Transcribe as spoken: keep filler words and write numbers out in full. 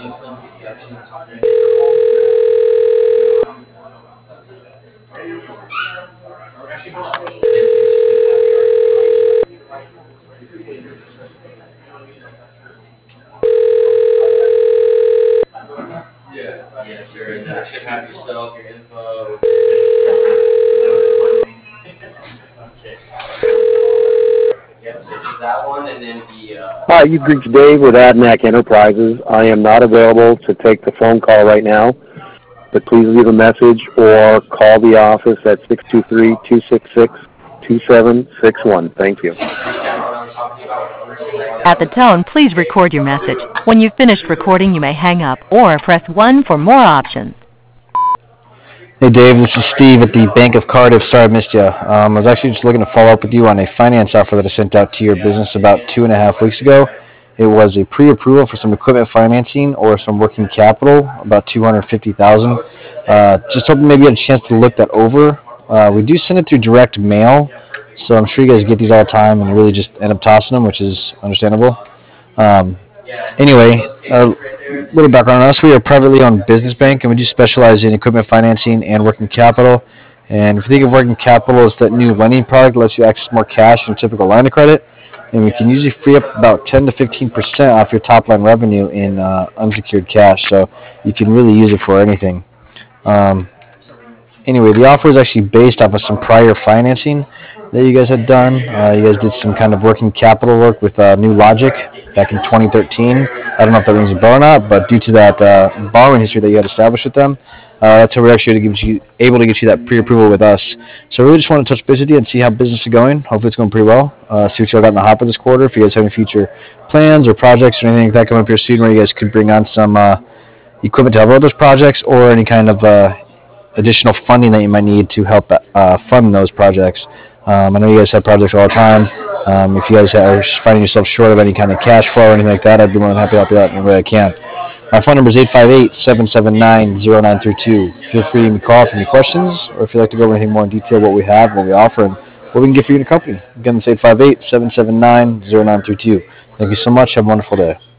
Yes, sir. And that should have yourself, your info. Okay. Yep, so just that one, and then the. Uh, Hi, you've reached Dave with Adnac Enterprises. I am not available to take the phone call right now, but please leave a message or call the office at six two three, two six six, two seven six one. Thank you. At the tone, please record your message. When you've finished recording, you may hang up or press one for more options. Hey Dave, this is Steve at the Bank of Cardiff. Sorry I missed you. Um, I was actually just looking to follow up with you on a finance offer that I sent out to your business about two and a half weeks ago. It was a pre-approval for some equipment financing or some working capital, about two hundred fifty thousand dollars. Uh, just hoping maybe you had a chance to look that over. Uh, we do send it through direct mail, so I'm sure you guys get these all the time and you really just end up tossing them, which is understandable. Um, Anyway, a little background on us. We are a privately owned business bank, and we do specialize in equipment financing and working capital. And if you think of working capital as that new lending product that lets you access more cash than a typical line of credit, and we can usually free up about ten to fifteen percent off your top line revenue in uh, unsecured cash. So you can really use it for anything. Um, anyway, the offer is actually based off of some prior financing that you guys had done. Uh, you guys did some kind of working capital work with uh, New Logic back in twenty thirteen. I don't know if that rings a bell or not, but due to that uh, borrowing history that you had established with them, uh, that's how we're actually able to, give you, able to get you that pre-approval with us. So I really just want to touch base with you and see how business is going. Hopefully it's going pretty well. Uh, see what you all got in the hopper this quarter. If you guys have any future plans or projects or anything like that coming up here soon where you guys could bring on some uh, equipment to help out those projects or any kind of uh, additional funding that you might need to help uh, fund those projects. Um, I know you guys have projects all the time. Um, if you guys are finding yourself short of any kind of cash flow or anything like that, I'd be more than happy to help you out in any way I can. My phone number is eight five eight, seven seven nine, zero nine three two. Feel free to give me a call if you have any questions or if you'd like to go over anything more in detail, what we have, what we offer, and what we can get for you in the company. Again, it's eight five eight, seven seven nine, zero nine three two. Thank you so much. Have a wonderful day.